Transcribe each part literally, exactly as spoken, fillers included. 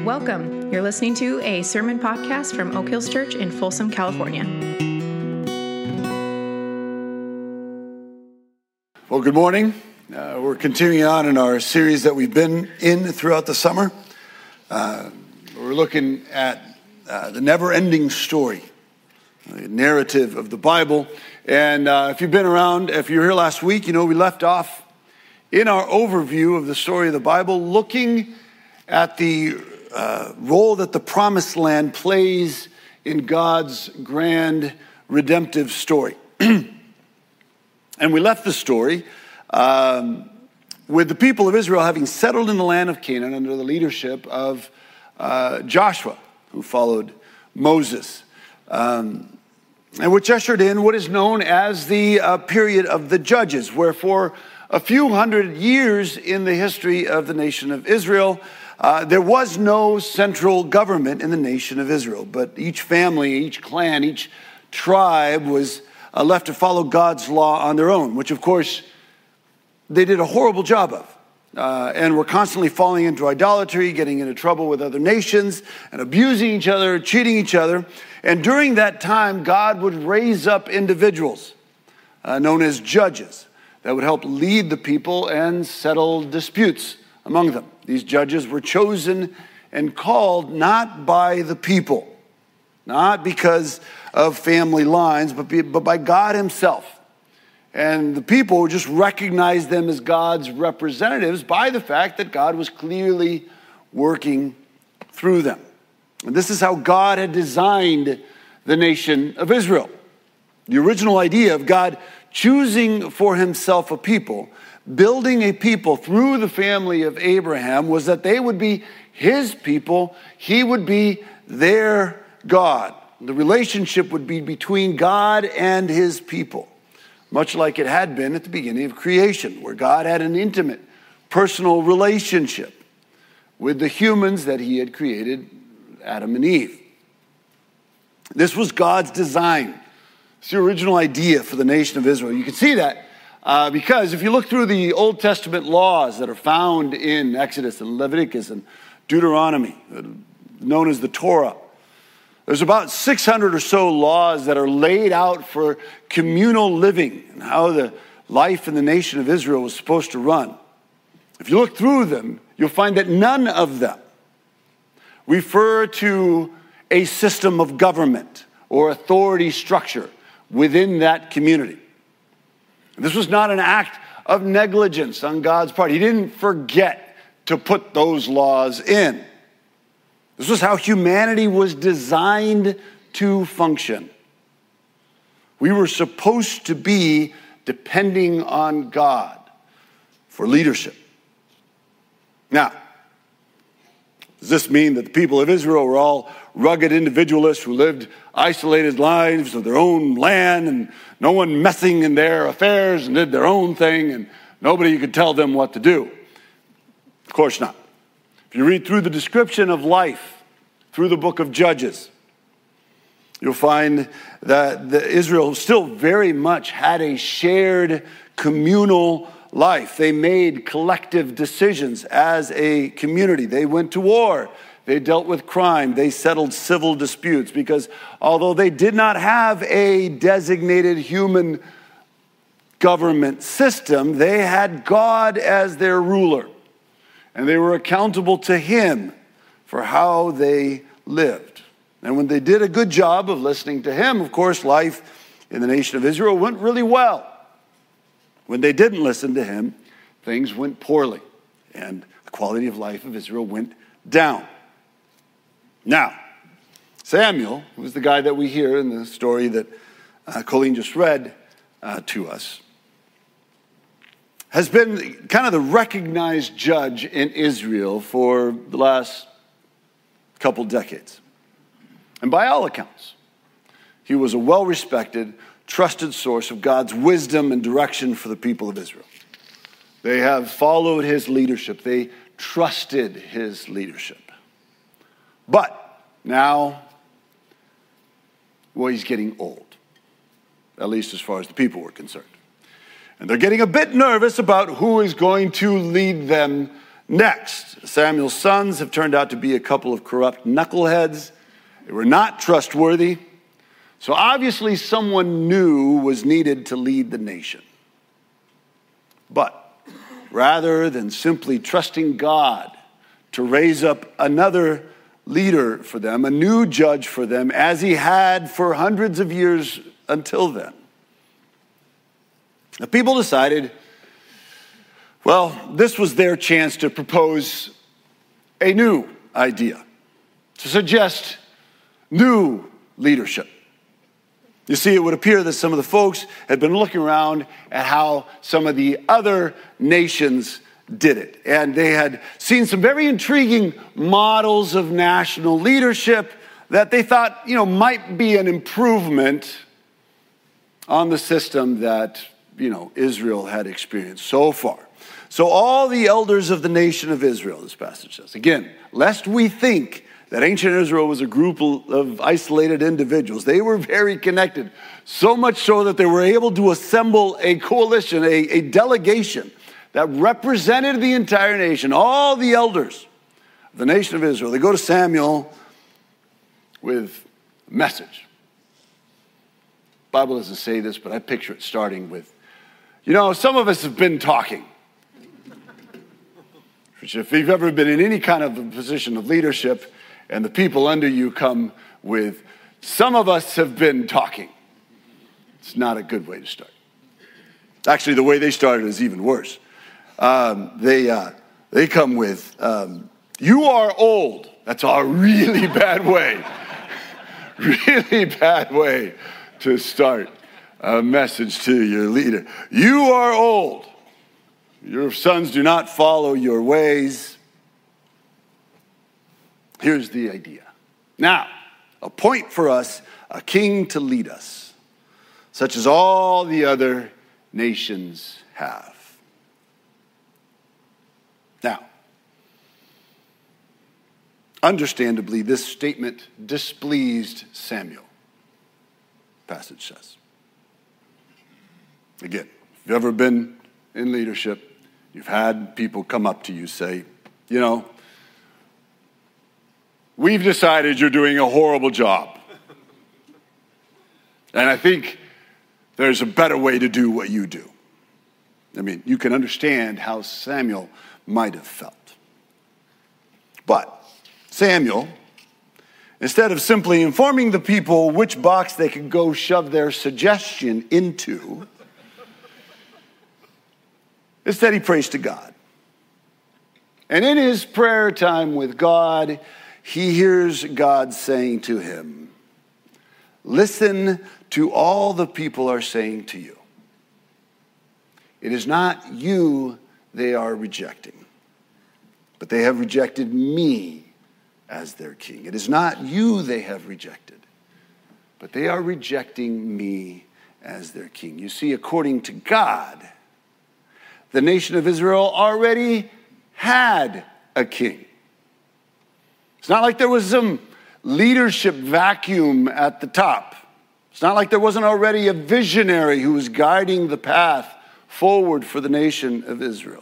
Welcome. You're listening to a sermon podcast from Oak Hills Church in Folsom, California. Well, good morning. Uh, we're continuing on in our series that we've been in throughout the summer. Uh, we're looking at uh, the never-ending story, the narrative of the Bible. And uh, if you've been around, if you were here last week, you know we left off in our overview of the story of the Bible, looking at the uh, role that the Promised Land plays in God's grand redemptive story. And we left the story um, with the people of Israel having settled in the land of Canaan under the leadership of uh, Joshua, who followed Moses, um, and which ushered in what is known as the uh, period of the Judges, where for a few hundred years in the history of the nation of Israel, uh, there was no central government in the nation of Israel, but each family, each clan, each tribe was uh, left to follow God's law on their own, which of course they did a horrible job of. Uh, and were constantly falling into idolatry, getting into trouble with other nations, and abusing each other, cheating each other. And during that time, God would raise up individuals uh, known as judges that would help lead the people and settle disputes among them. These judges were chosen and called not by the people, not because of family lines, but, be, but by God himself. And the people just recognized them as God's representatives by the fact that God was clearly working through them. And this is how God had designed the nation of Israel. The original idea of God choosing for himself a people, building a people through the family of Abraham, was that they would be his people. He would be their God. The relationship would be between God and his people, much like it had been at the beginning of creation, where God had an intimate, personal relationship with the humans that he had created, Adam and Eve. This was God's design. It's the original idea for the nation of Israel. You can see that uh, because if you look through the Old Testament laws that are found in Exodus and Leviticus and Deuteronomy, known as the Torah, there's about six hundred or so laws that are laid out for communal living and how the life in the nation of Israel was supposed to run. If you look through them, you'll find that none of them refer to a system of government or authority structure within that community. This was not an act of negligence on God's part. He didn't forget to put those laws in. This was how humanity was designed to function. We were supposed to be depending on God for leadership. Now, does this mean that the people of Israel were all rugged individualists who lived isolated lives of their own land and no one messing in their affairs and did their own thing and nobody could tell them what to do? Of course not. If you read through the description of life through the book of Judges, you'll find that the Israel still very much had a shared communal life. They made collective decisions as a community. They went to war. They dealt with crime. They settled civil disputes because although they did not have a designated human government system, they had God as their ruler. And they were accountable to him for how they lived. And when they did a good job of listening to him, of course, life in the nation of Israel went really well. When they didn't listen to him, things went poorly, and the quality of life of Israel went down. Now, Samuel, who was the guy that we hear in the story that uh, Colleen just read uh, to us, has been kind of the recognized judge in Israel for the last couple decades. And by all accounts, he was a well-respected, trusted source of God's wisdom and direction for the people of Israel. They have followed his leadership. They trusted his leadership. But now, well, he's getting old, at least as far as the people were concerned. And they're getting a bit nervous about who is going to lead them Next, Samuel's sons have turned out to be a couple of corrupt knuckleheads. They were not trustworthy. So obviously someone new was needed to lead the nation. But rather than simply trusting God to raise up another leader for them, a new judge for them, as he had for hundreds of years until then, the people decided, well, this was their chance to propose a new idea, to suggest new leadership. You see, it would appear that some of the folks had been looking around at how some of the other nations did it. And they had seen some very intriguing models of national leadership that they thought, you know, might be an improvement on the system that, you know, Israel had experienced so far. So all the elders of the nation of Israel, this passage says, again, lest we think that ancient Israel was a group of isolated individuals. They were very connected, so much so that they were able to assemble a coalition, a, a delegation that represented the entire nation, all the elders of the nation of Israel. They go to Samuel with a message. The Bible doesn't say this, but I picture it starting with, you know, some of us have been talking. Which if you've ever been in any kind of a position of leadership, and the people under you come with, some of us have been talking. It's not a good way to start. Actually, the way they started is even worse. Um, they uh, they come with, um, you are old. That's a really bad way. Really bad way to start a message to your leader. You are old. Your sons do not follow your ways. Here's the idea. Now, appoint for us a king to lead us, such as all the other nations have. Now, understandably, this statement displeased Samuel, passage says. Again, if you've ever been in leadership, you've had people come up to you say, you know, we've decided you're doing a horrible job. And I think there's a better way to do what you do. I mean, you can understand how Samuel might have felt. But Samuel, instead of simply informing the people which box they could go shove their suggestion into, instead he prays to God. And in his prayer time with God, he hears God saying to him, listen to all the people are saying to you. It is not you they are rejecting, but they have rejected me as their king. It is not you they have rejected, but they are rejecting me as their king. You see, according to God, the nation of Israel already had a king. It's not like there was some leadership vacuum at the top. It's not like there wasn't already a visionary who was guiding the path forward for the nation of Israel.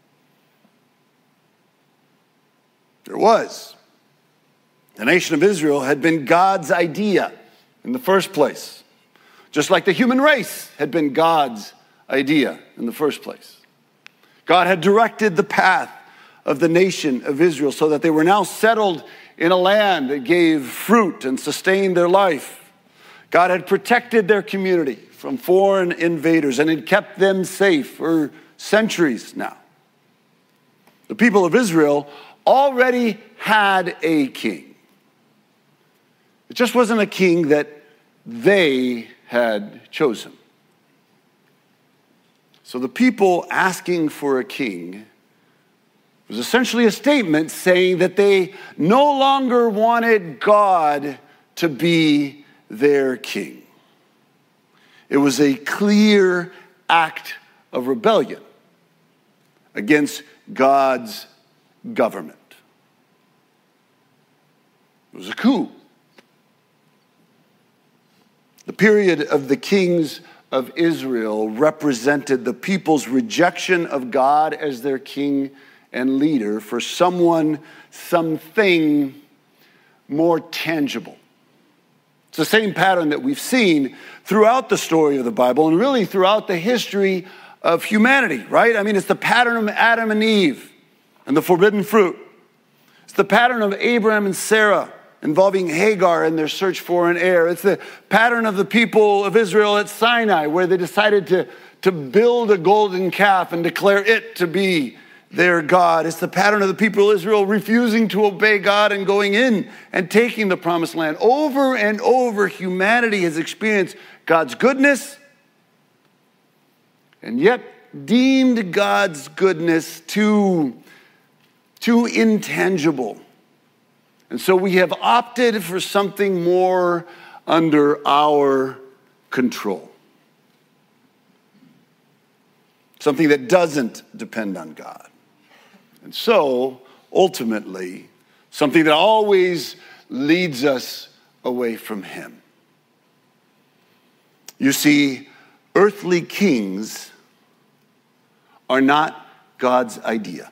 There was. The nation of Israel had been God's idea in the first place, just like the human race had been God's idea in the first place. God had directed the path of the nation of Israel so that they were now settled in a land that gave fruit and sustained their life. God had protected their community from foreign invaders and had kept them safe for centuries now. The people of Israel already had a king. It just wasn't a king that they had chosen. So the people asking for a king was essentially a statement saying that they no longer wanted God to be their king. It was a clear act of rebellion against God's government. It was a coup. The period of the kings of Israel represented the people's rejection of God as their king and leader for someone, something more tangible. It's the same pattern that we've seen throughout the story of the Bible and really throughout the history of humanity, right? I mean, it's the pattern of Adam and Eve and the forbidden fruit. It's the pattern of Abraham and Sarah involving Hagar and their search for an heir. It's the pattern of the people of Israel at Sinai, where they decided to, to build a golden calf and declare it to be their God. It's the pattern of the people of Israel refusing to obey God and going in and taking the promised land. Over and over, humanity has experienced God's goodness and yet deemed God's goodness too, too intangible. And so we have opted for something more under our control. Something that doesn't depend on God. And so, ultimately, something that always leads us away from Him. You see, earthly kings are not God's idea.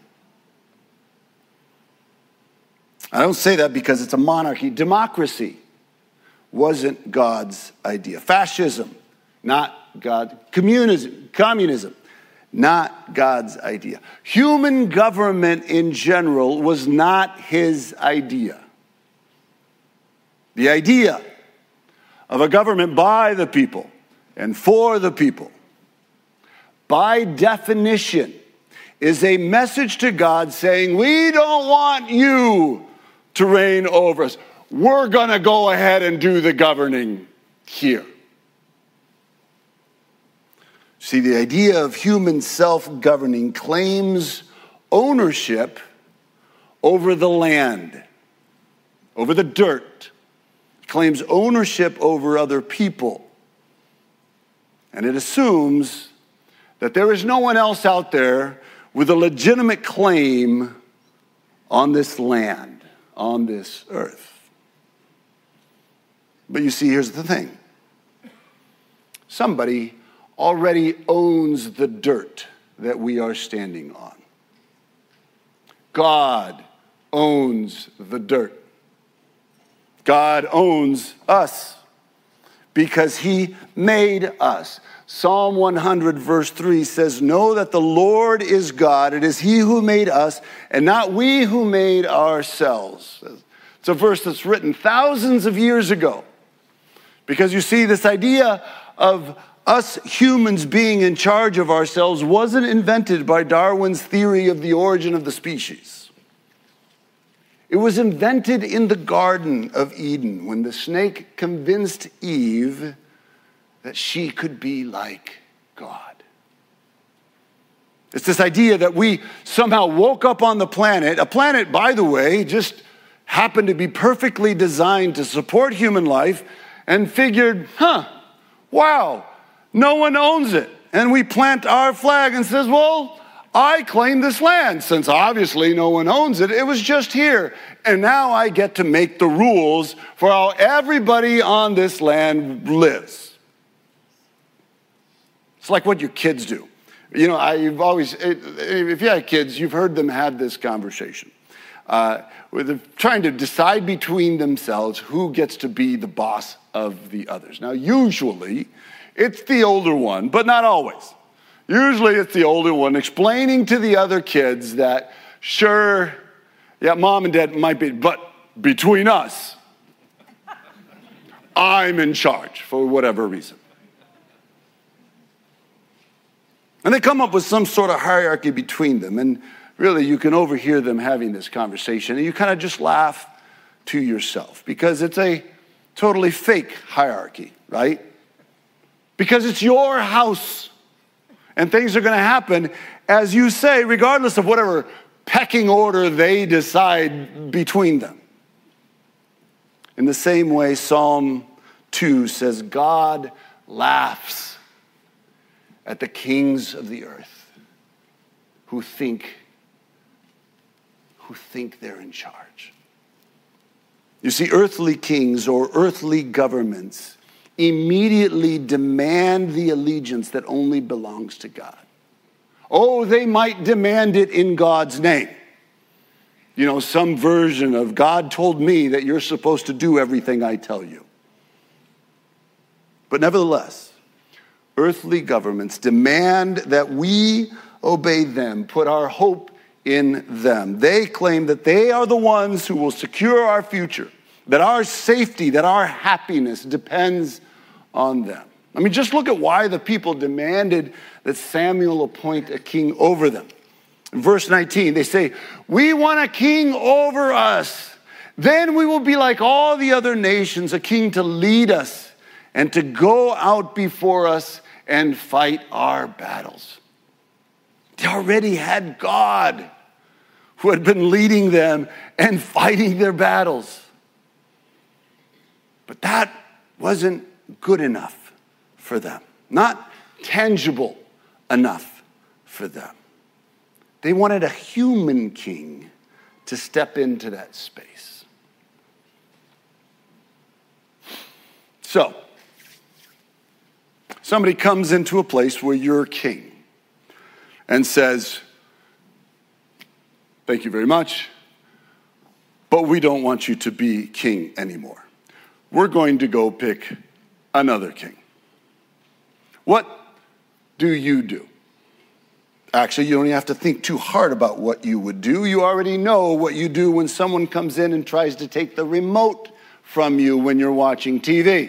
I don't say that because it's a monarchy. Democracy wasn't God's idea. Fascism, not God. Communism, communism, not God's idea. Human government in general was not His idea. The idea of a government by the people and for the people, by definition, is a message to God saying, we don't want you to reign over us. We're going to go ahead and do the governing here. See, the idea of human self-governing claims ownership over the land, over the dirt. It claims ownership over other people. And it assumes that there is no one else out there with a legitimate claim on this land, on this earth. But you see, here's the thing. Somebody already owns the dirt that we are standing on. God owns the dirt. God owns us because He made us. Psalm one hundred verse three says, know that the Lord is God. It is He who made us and not we who made ourselves. It's a verse that's written thousands of years ago. Because you see, this idea of us humans being in charge of ourselves wasn't invented by Darwin's theory of the origin of the species. It was invented in the Garden of Eden when the snake convinced Eve that she could be like God. It's this idea that we somehow woke up on the planet, a planet, by the way, just happened to be perfectly designed to support human life, and figured, huh, wow, no one owns it. And we plant our flag and says, well, I claim this land. Since obviously no one owns it, it was just here. And now I get to make the rules for how everybody on this land lives. It's like what your kids do. You know, I've always, if you have kids, you've heard them have this conversation. Uh, where they're trying to decide between themselves who gets to be the boss of the others. Now, usually, it's the older one, but not always. Usually, it's the older one explaining to the other kids that, sure, yeah, mom and dad might be, but between us, I'm in charge for whatever reason. And they come up with some sort of hierarchy between them, and really, you can overhear them having this conversation, and you kind of just laugh to yourself because it's a totally fake hierarchy, right? Because it's your house, and things are going to happen as you say, regardless of whatever pecking order they decide between them. In the same way, Psalm two says, God laughs at the kings of the earth who think who think they're in charge. You see, earthly kings or earthly governments immediately demand the allegiance that only belongs to God. Oh, they might demand it in God's name. You know, some version of God told me that you're supposed to do everything I tell you. But nevertheless, earthly governments demand that we obey them, put our hope in them. They claim that they are the ones who will secure our future, that our safety, that our happiness depends on them. I mean, just look at why the people demanded that Samuel appoint a king over them. In verse nineteen, they say, "We want a king over us. Then we will be like all the other nations, a king to lead us and to go out before us and fight our battles." They already had God who had been leading them and fighting their battles. But that wasn't good enough for them, not tangible enough for them. They wanted a human king to step into that space. So, somebody comes into a place where you're king and says, "Thank you very much, but we don't want you to be king anymore. We're going to go pick another king." What do you do? Actually, you don't even have to think too hard about what you would do. You already know what you do when someone comes in and tries to take the remote from you when you're watching T V.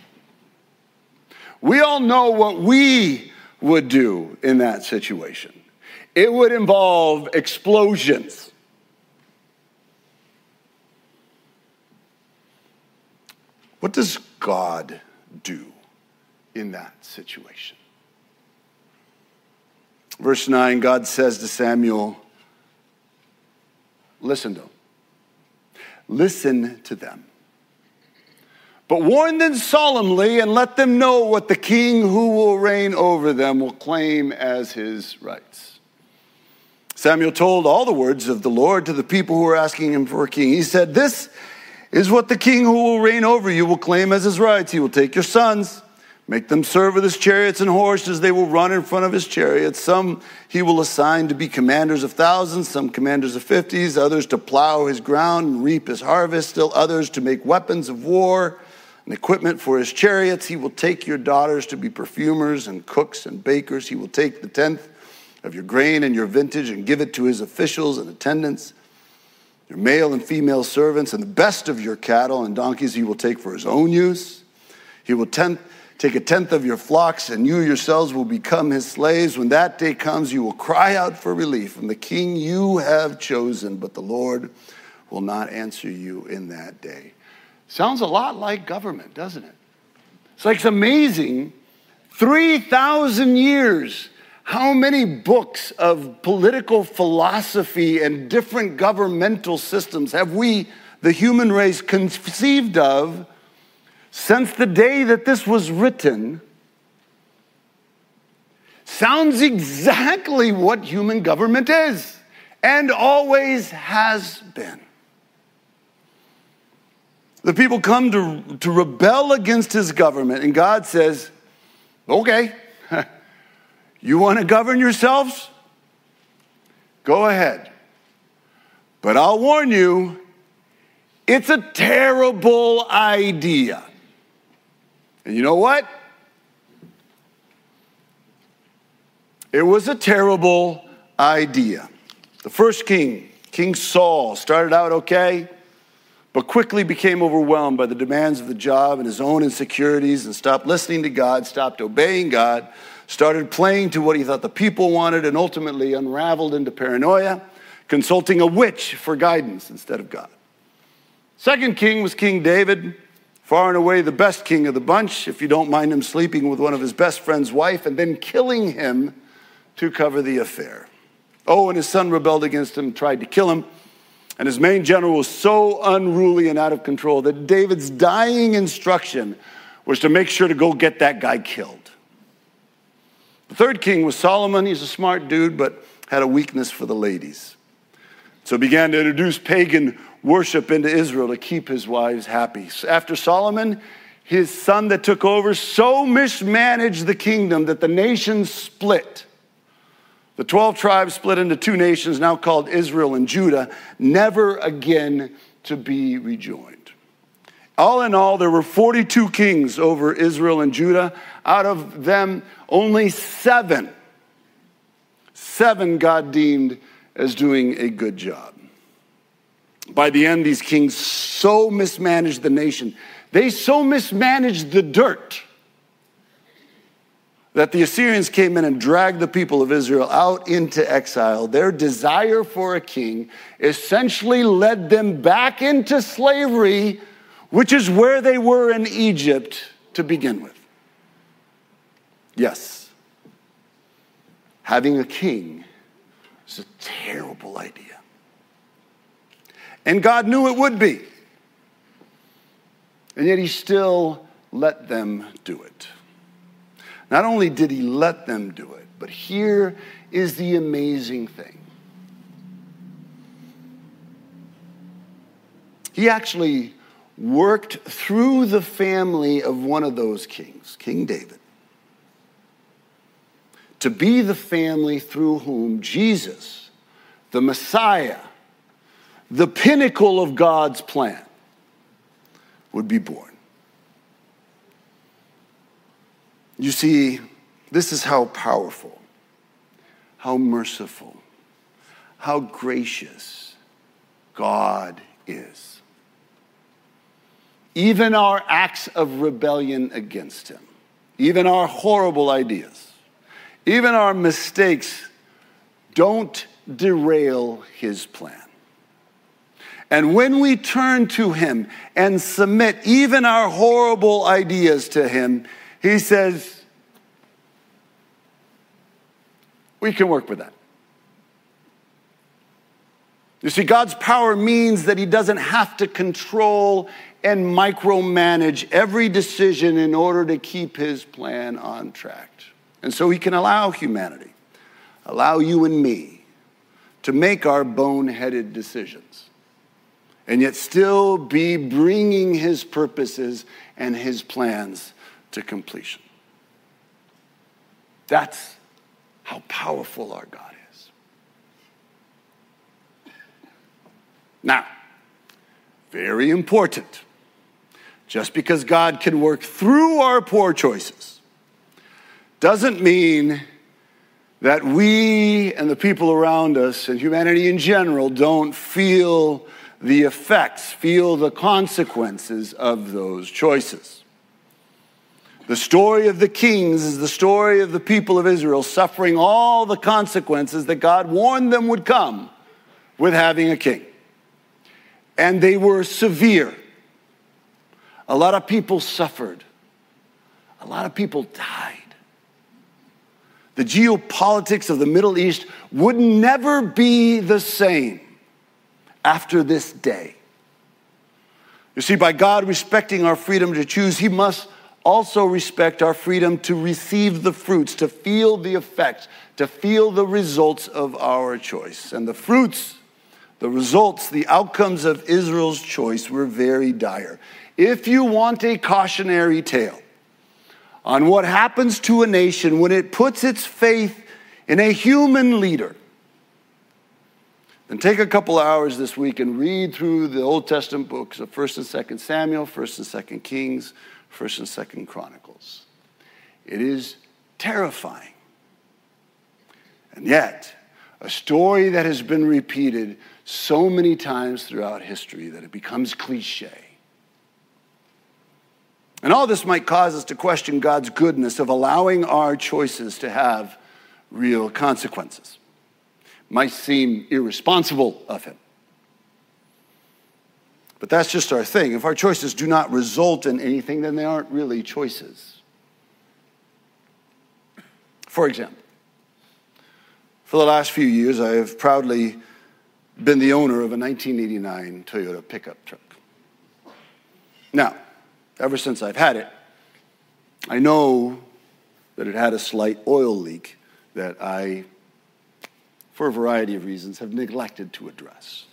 We all know what we would do in that situation. It would involve explosions. What does God do in that situation? Verse nine, God says to Samuel, listen to them. Listen to them. But warn them solemnly and let them know what the king who will reign over them will claim as his rights. Samuel told all the words of the Lord to the people who were asking him for a king. He said, "This is what the king who will reign over you will claim as his rights. He will take your sons, make them serve with his chariots and horses. They will run in front of his chariots. Some he will assign to be commanders of thousands, some commanders of fifties, others to plow his ground and reap his harvest, still others to make weapons of war and equipment for his chariots. He will take your daughters to be perfumers and cooks and bakers. He will take the tenth of your grain and your vintage and give it to his officials and attendants, your male and female servants, and the best of your cattle and donkeys he will take for his own use. He will tenth, take a tenth of your flocks, and you yourselves will become his slaves. When that day comes, you will cry out for relief from the king you have chosen, but the Lord will not answer you in that day." Sounds a lot like government, doesn't it? It's like it's amazing. three thousand years. How many books of political philosophy and different governmental systems have we, the human race, conceived of since the day that this was written? Sounds exactly what human government is and always has been. The people come to, to rebel against his government, and God says, okay, you want to govern yourselves? Go ahead. But I'll warn you, it's a terrible idea. And you know what? It was a terrible idea. The first king, King Saul, started out okay, but quickly became overwhelmed by the demands of the job and his own insecurities and stopped listening to God, stopped obeying God, started playing to what he thought the people wanted, and ultimately unraveled into paranoia, consulting a witch for guidance instead of God. Second king was King David, far and away the best king of the bunch, if you don't mind him sleeping with one of his best friend's wife and then killing him to cover the affair. Oh, and his son rebelled against him, tried to kill him. And his main general was so unruly and out of control that David's dying instruction was to make sure to go get that guy killed. The third king was Solomon. He's a smart dude, but had a weakness for the ladies. So he began to introduce pagan worship into Israel to keep his wives happy. After Solomon, his son that took over so mismanaged the kingdom that the nation split. The twelve tribes split into two nations, now called Israel and Judah, never again to be rejoined. All in all, there were forty-two kings over Israel and Judah. Out of them, only seven, seven God deemed as doing a good job. By the end, these kings so mismanaged the nation. They so mismanaged the dirt that the Assyrians came in and dragged the people of Israel out into exile. Their desire for a king essentially led them back into slavery, which is where they were in Egypt to begin with. Yes, having a king is a terrible idea. And God knew it would be. And yet he still let them do it. Not only did he let them do it, but here is the amazing thing. He actually worked through the family of one of those kings, King David, to be the family through whom Jesus, the Messiah, the pinnacle of God's plan, would be born. You see, this is how powerful, how merciful, how gracious God is. Even our acts of rebellion against him, even our horrible ideas, even our mistakes don't derail his plan. And when we turn to him and submit even our horrible ideas to him, he says, we can work with that. You see, God's power means that he doesn't have to control and micromanage every decision in order to keep his plan on track. And so he can allow humanity, allow you and me to make our boneheaded decisions, and yet still be bringing his purposes and his plans to completion. That's how powerful our God is. Now, very important, just because God can work through our poor choices doesn't mean that we and the people around us and humanity in general don't feel the effects, feel the consequences of those choices. The story of the kings is the story of the people of Israel suffering all the consequences that God warned them would come with having a king. And they were severe. A lot of people suffered. A lot of people died. The geopolitics of the Middle East would never be the same after this day. You see, by God respecting our freedom to choose, he must also respect our freedom to receive the fruits, to feel the effects, to feel the results of our choice. And the fruits, the results, the outcomes of Israel's choice were very dire. If you want a cautionary tale on what happens to a nation when it puts its faith in a human leader, then take a couple hours this week and read through the Old Testament books of First and Second Samuel, First and Second Kings, First and Second Chronicles. It is terrifying. And yet, a story that has been repeated so many times throughout history that it becomes cliche. And all this might cause us to question God's goodness of allowing our choices to have real consequences. Might seem irresponsible of him. But that's just our thing. If our choices do not result in anything, then they aren't really choices. For example, for the last few years, I have proudly been the owner of a nineteen eighty-nine Toyota pickup truck. Now, ever since I've had it, I know that it had a slight oil leak that I, for a variety of reasons, have neglected to address.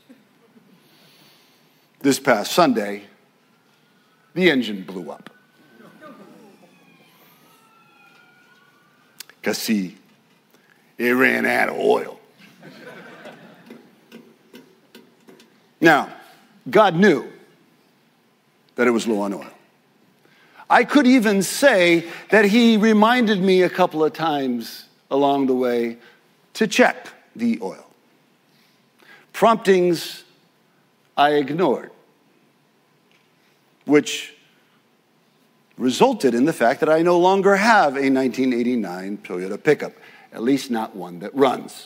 This past Sunday, the engine blew up. Because see, It ran out of oil. Now, God knew that it was low on oil. I could even say that he reminded me a couple of times along the way to check the oil. Promptings I ignored, which resulted in the fact that I no longer have a nineteen eighty-nine Toyota pickup, at least not one that runs.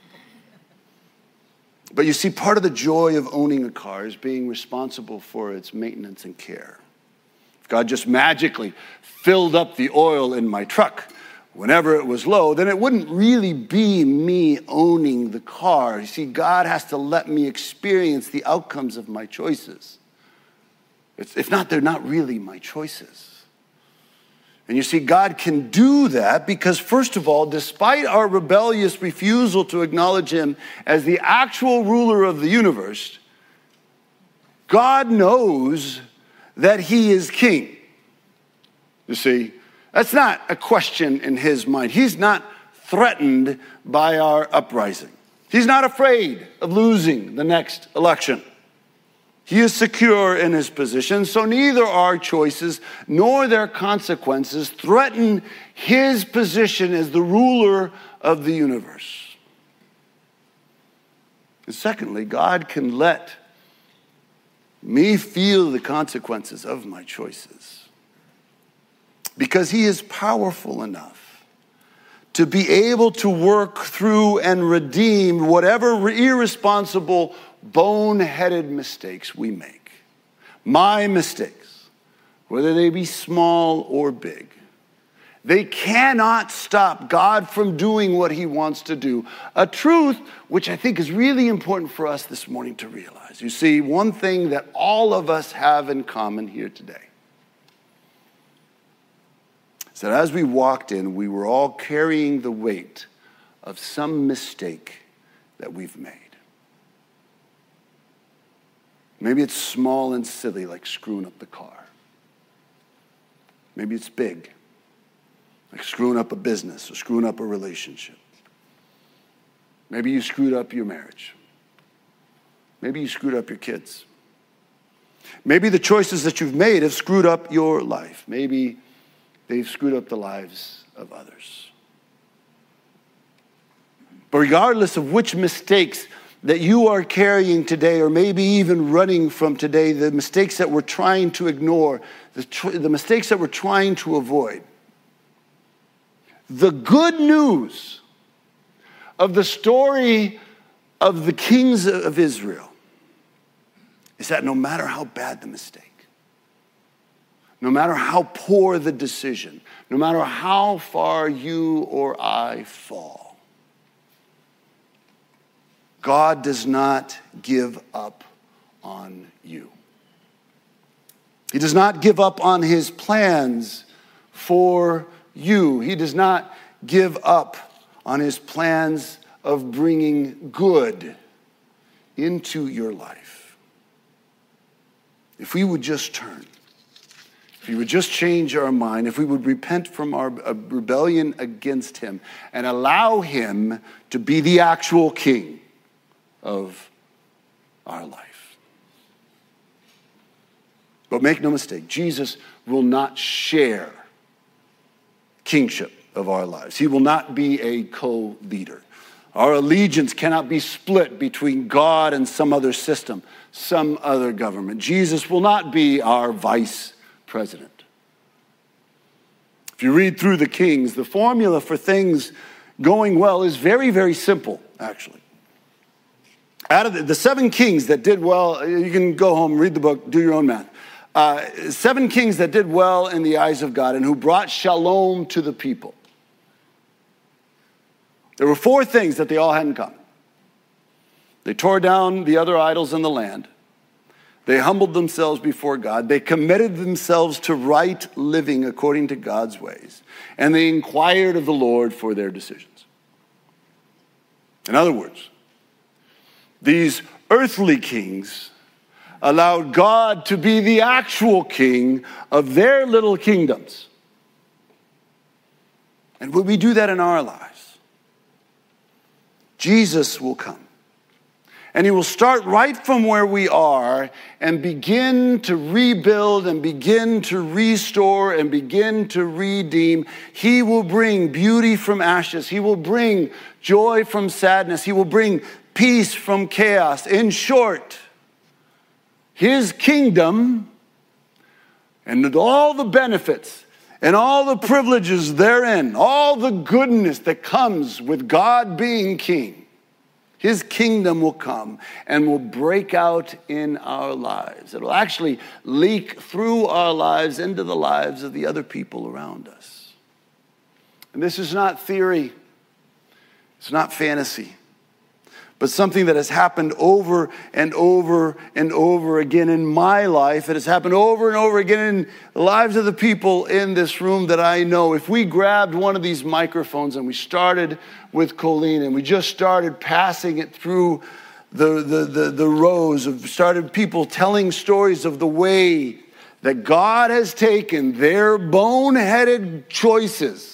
But you see, part of the joy of owning a car is being responsible for its maintenance and care. If God just magically filled up the oil in my truck whenever it was low, then it wouldn't really be me owning the car. You see, God has to let me experience the outcomes of my choices. It's, if not, they're not really my choices. And you see, God can do that because, first of all, despite our rebellious refusal to acknowledge him as the actual ruler of the universe, God knows that he is king. You see, that's not a question in his mind. He's not threatened by our uprising. He's not afraid of losing the next election. He is secure in his position, so neither our choices nor their consequences threaten his position as the ruler of the universe. And secondly, God can let me feel the consequences of my choices because he is powerful enough to be able to work through and redeem whatever irresponsible, boneheaded mistakes we make. My mistakes, whether they be small or big, they cannot stop God from doing what he wants to do. A truth which I think is really important for us this morning to realize. You see, one thing that all of us have in common here today is that as we walked in, we were all carrying the weight of some mistake that we've made. Maybe it's small and silly, like screwing up the car. Maybe it's big, like screwing up a business or screwing up a relationship. Maybe you screwed up your marriage. Maybe you screwed up your kids. Maybe the choices that you've made have screwed up your life. Maybe they've screwed up the lives of others. But regardless of which mistakes that you are carrying today, or maybe even running from today, the mistakes that we're trying to ignore, the, tr- the mistakes that we're trying to avoid, the good news of the story of the kings of Israel is that no matter how bad the mistake, no matter how poor the decision, no matter how far you or I fall, God does not give up on you. He does not give up on his plans for you. He does not give up on his plans of bringing good into your life. If we would just turn, if we would just change our mind, if we would repent from our rebellion against him and allow him to be the actual king of our life. But make no mistake, Jesus will not share kingship of our lives. He will not be a co-leader. Our allegiance cannot be split between God and some other system, some other government. Jesus will not be our vice president. If you read through the Kings, the formula for things going well is very, very simple, actually. Out of the, the seven kings that did well, you can go home, read the book, do your own math. Uh, seven kings that did well in the eyes of God and who brought shalom to the people. There were four things that they all had in common. They tore down the other idols in the land. They humbled themselves before God. They committed themselves to right living according to God's ways. And they inquired of the Lord for their decisions. In other words, these earthly kings allowed God to be the actual king of their little kingdoms. And would we do that in our lives? Jesus will come. And he will start right from where we are and begin to rebuild and begin to restore and begin to redeem. He will bring beauty from ashes. He will bring joy from sadness. He will bring peace from chaos. In short, his kingdom and all the benefits and all the privileges therein, all the goodness that comes with God being king, his kingdom will come and will break out in our lives. It will actually leak through our lives into the lives of the other people around us. And this is not theory. It's not fantasy. But something that has happened over and over and over again in my life. It has happened over and over again in the lives of the people in this room that I know. If we grabbed one of these microphones and we started with Colleen and we just started passing it through the, the, the, the rows of started people telling stories of the way that God has taken their boneheaded choices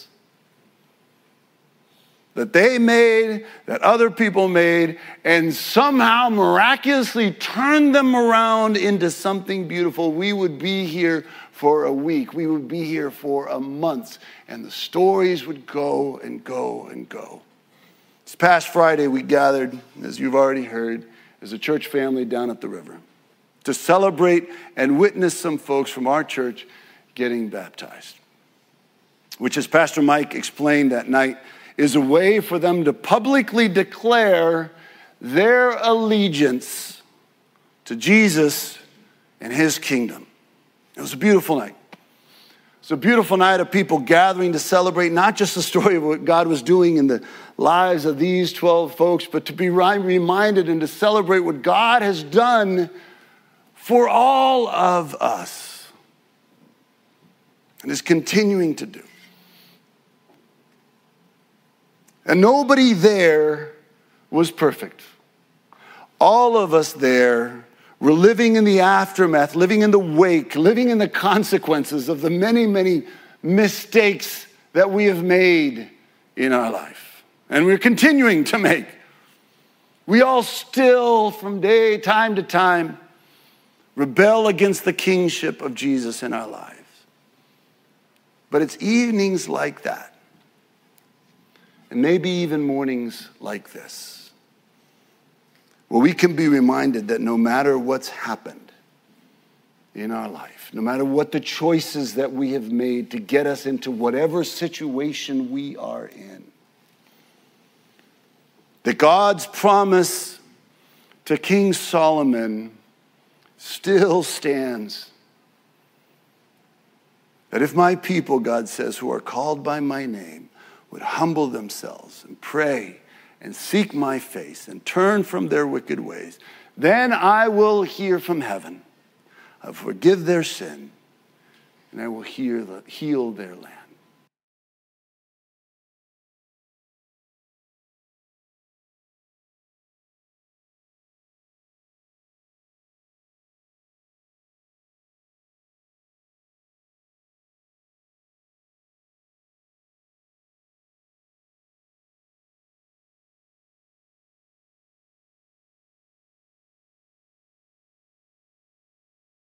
that they made, that other people made, and somehow miraculously turned them around into something beautiful, we would be here for a week. We would be here for a month. And the stories would go and go and go. This past Friday, we gathered, as you've already heard, as a church family down at the river to celebrate and witness some folks from our church getting baptized, which, as Pastor Mike explained that night, is a way for them to publicly declare their allegiance to Jesus and his kingdom. It was a beautiful night. It's a beautiful night of people gathering to celebrate not just the story of what God was doing in the lives of these twelve folks, but to be reminded and to celebrate what God has done for all of us and is continuing to do. And nobody there was perfect. All of us there were living in the aftermath, living in the wake, living in the consequences of the many, many mistakes that we have made in our life. And we're continuing to make. We all still, from day, time to time, rebel against the kingship of Jesus in our lives. But it's evenings like that, and maybe even mornings like this, where we can be reminded that no matter what's happened in our life, no matter what the choices that we have made to get us into whatever situation we are in, that God's promise to King Solomon still stands. That if my people, God says, who are called by my name, would humble themselves and pray and seek my face and turn from their wicked ways, then I will hear from heaven. I will forgive their sin, and I will heal, heal their land.